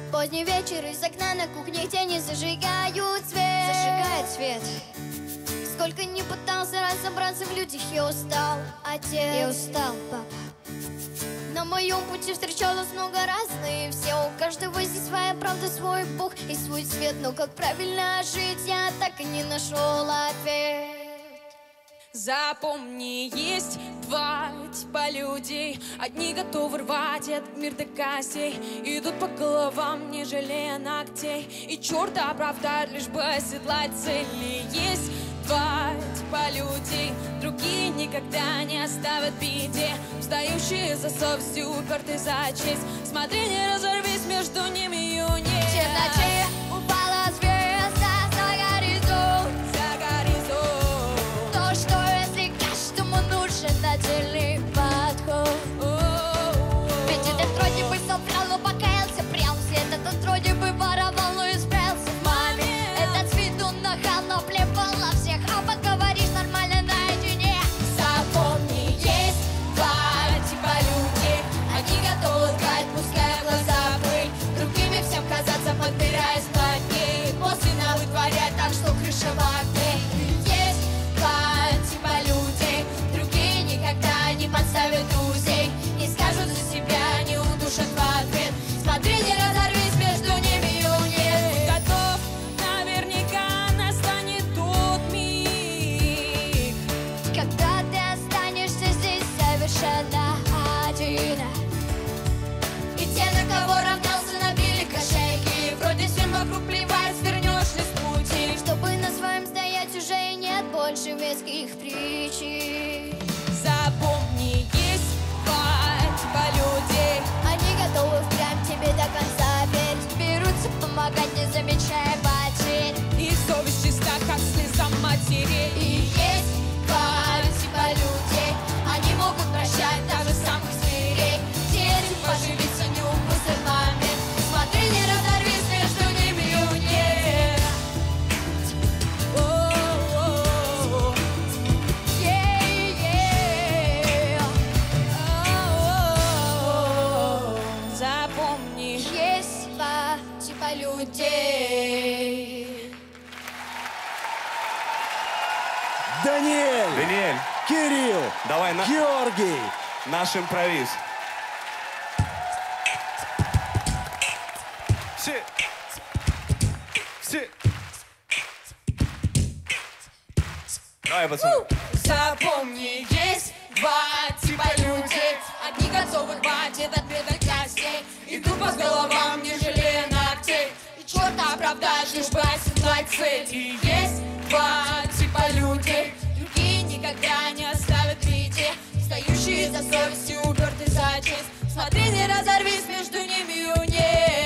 Поздний вечер, из окна на кухне тени зажигают свет. Зажигает свет. Сколько не пытался разобраться в людях, я устал, отец. Я устал, папа. На моем пути встречалось много разных. Все, у каждого здесь своя правда, свой бог и свой свет. Но как правильно жить, я так и не нашел ответ. Запомни, есть два типа людей. Одни готовы рвать этот мир до костей, идут по головам, не жалея ногтей, и черта оправдают, лишь бы оседлать цели. Есть два типа людей, другие никогда не оставят в беде, встающие за совестью, упертые за честь. Смотри, не разорвись между ними юней. В черноте упала звезда за горизонт. То, что если каждому нужен отдельный подход. Ведь этот вроде бы соврал, но покаялся прям свет. Этот вроде бы воровал, но исправился в маме. Этот с виду нахал, но плевал на всех. А поговоришь нормально наедине. Запомни, есть два типа людей. Одни готовы лгать, пуская в глаза пыль, другими всем казаться, подбираясь плотней, после на вытворять так, что крыша в окне. Есть два типа людей, другие никогда не подставят друзей, не скажут за себя, не удушат в ответ. Смотри, не разорвись между ними юней. Будь готов, наверняка настанет тот миг, Когда ты останешься здесь совершенно один. И те, на кого равнялся, набили кошельки. Вроде всем вокруг плевать, свернешь ли с пути. Чтобы на своем стоять уже и нет больше веских причин. запомни, есть два типа людей. Они готовы впрямь тебе до конца верить, берутся помогать, не замечая потерь. Их совесть чиста, как слеза матери. И есть два типа людей, они могут прощать даже самых зверей. Дети поживиться не упустят момент. Смотри, не разорвись между ними юней. О-о-о. О-о-о. Запомни, Есть два типа людей. Даниэль, Кирилл, Давай Георгий. наш импровиз. Все. Давай, пацаны. запомни, есть два типа людей. Одни готовы рвать этот мир до костей, идут по головам, не жалея ногтей, и черта оправдаешь, лишь бы оседлать цель. И есть два типа людей, другие никогда не оставят в беде, встающие за совестью, упертые за честь. Смотри, не разорвись между ними юней.